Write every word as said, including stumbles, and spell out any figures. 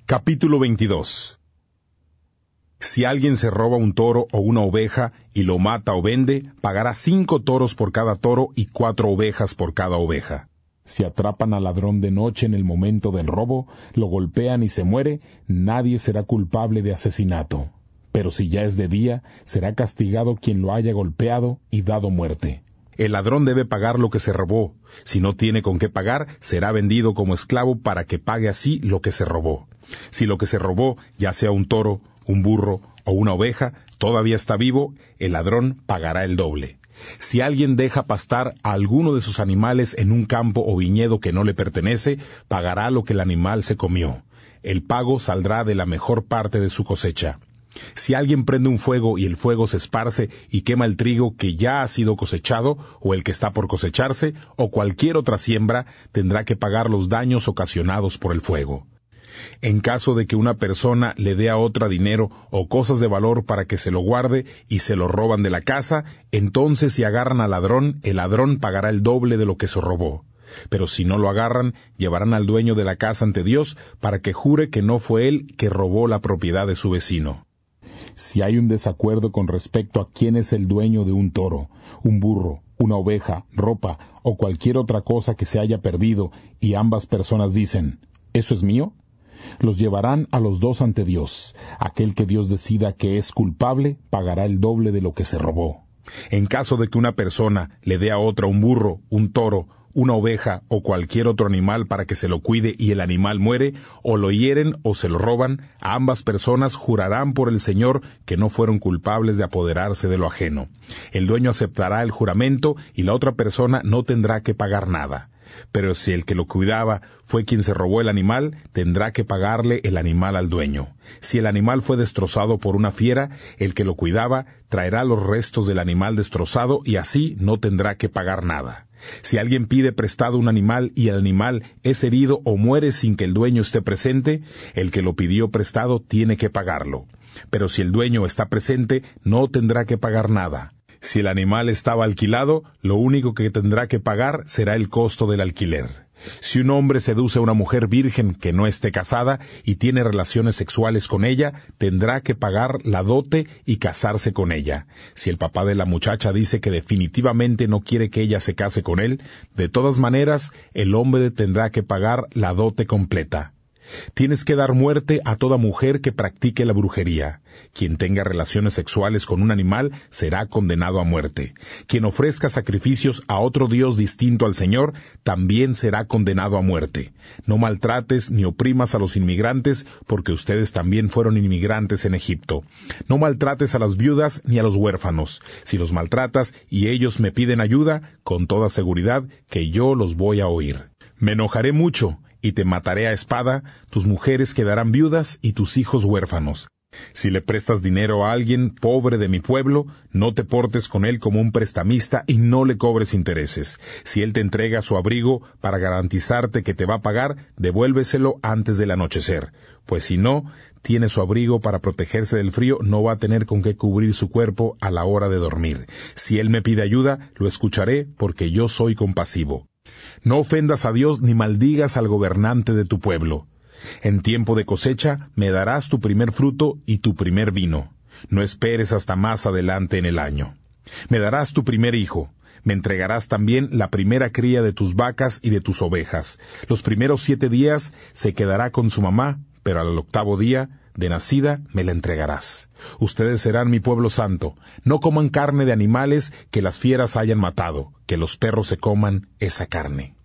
Capítulo veintidós. Si alguien se roba un toro o una oveja y lo mata o vende, pagará cinco toros por cada toro y cuatro ovejas por cada oveja. Si atrapan al ladrón de noche en el momento del robo, lo golpean y se muere, nadie será culpable de asesinato. Pero si ya es de día, será castigado quien lo haya golpeado y dado muerte. El ladrón debe pagar lo que se robó. Si no tiene con qué pagar, será vendido como esclavo para que pague así lo que se robó. Si lo que se robó, ya sea un toro, un burro o una oveja, todavía está vivo, el ladrón pagará el doble. Si alguien deja pastar a alguno de sus animales en un campo o viñedo que no le pertenece, pagará lo que el animal se comió. El pago saldrá de la mejor parte de su cosecha. Si alguien prende un fuego y el fuego se esparce y quema el trigo que ya ha sido cosechado, o el que está por cosecharse, o cualquier otra siembra, tendrá que pagar los daños ocasionados por el fuego. En caso de que una persona le dé a otra dinero o cosas de valor para que se lo guarde y se lo roban de la casa, entonces si agarran al ladrón, el ladrón pagará el doble de lo que se robó. Pero si no lo agarran, llevarán al dueño de la casa ante Dios para que jure que no fue él que robó la propiedad de su vecino. Si hay un desacuerdo con respecto a quién es el dueño de un toro, un burro, una oveja, ropa o cualquier otra cosa que se haya perdido, y ambas personas dicen, ¿eso es mío?, los llevarán a los dos ante Dios. Aquel que Dios decida que es culpable, pagará el doble de lo que se robó. En caso de que una persona le dé a otra un burro, un toro, una oveja o cualquier otro animal para que se lo cuide y el animal muere, o lo hieren o se lo roban, ambas personas jurarán por el Señor que no fueron culpables de apoderarse de lo ajeno. El dueño aceptará el juramento y la otra persona no tendrá que pagar nada. Pero si el que lo cuidaba fue quien se robó el animal, tendrá que pagarle el animal al dueño. Si el animal fue destrozado por una fiera, el que lo cuidaba traerá los restos del animal destrozado y así no tendrá que pagar nada. Si alguien pide prestado un animal y el animal es herido o muere sin que el dueño esté presente, el que lo pidió prestado tiene que pagarlo. Pero si el dueño está presente, no tendrá que pagar nada. Si el animal estaba alquilado, lo único que tendrá que pagar será el costo del alquiler. Si un hombre seduce a una mujer virgen que no esté casada y tiene relaciones sexuales con ella, tendrá que pagar la dote y casarse con ella. Si el papá de la muchacha dice que definitivamente no quiere que ella se case con él, de todas maneras, el hombre tendrá que pagar la dote completa. Tienes que dar muerte a toda mujer que practique la brujería. Quien tenga relaciones sexuales con un animal será condenado a muerte. Quien ofrezca sacrificios a otro dios distinto al Señor también será condenado a muerte. No maltrates ni oprimas a los inmigrantes, porque ustedes también fueron inmigrantes en Egipto. No maltrates a las viudas ni a los huérfanos. Si los maltratas y ellos me piden ayuda, con toda seguridad que yo los voy a oír. Me enojaré mucho y te mataré a espada, tus mujeres quedarán viudas y tus hijos huérfanos. Si le prestas dinero a alguien pobre de mi pueblo, no te portes con él como un prestamista y no le cobres intereses. Si él te entrega su abrigo para garantizarte que te va a pagar, devuélveselo antes del anochecer. Pues si no, tiene su abrigo para protegerse del frío, no va a tener con qué cubrir su cuerpo a la hora de dormir. Si él me pide ayuda, lo escucharé porque yo soy compasivo. No ofendas a Dios ni maldigas al gobernante de tu pueblo. En tiempo de cosecha me darás tu primer fruto y tu primer vino. No esperes hasta más adelante en el año. Me darás tu primer hijo. Me entregarás también la primera cría de tus vacas y de tus ovejas. Los primeros siete días se quedará con su mamá, pero al octavo día de nacida me la entregarás. Ustedes serán mi pueblo santo. No coman carne de animales que las fieras hayan matado, que los perros se coman esa carne.